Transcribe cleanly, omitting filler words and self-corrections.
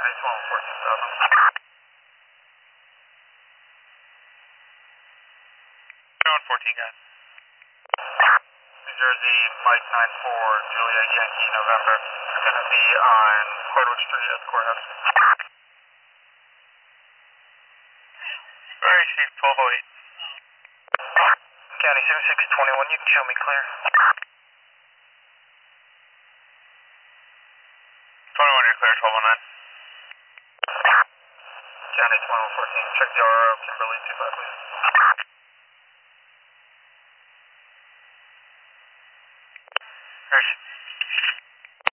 County 1214 South. Zone 14, guys. New Jersey, Mike 94, Julia Yankee, November. We're going to be on Hardwood Street at the courthouse. Very safe, 1208. County 7621, you can show me clear. 21, you're clear, 1209. County 2114, check the RO, Kimberly 25, please. Rich.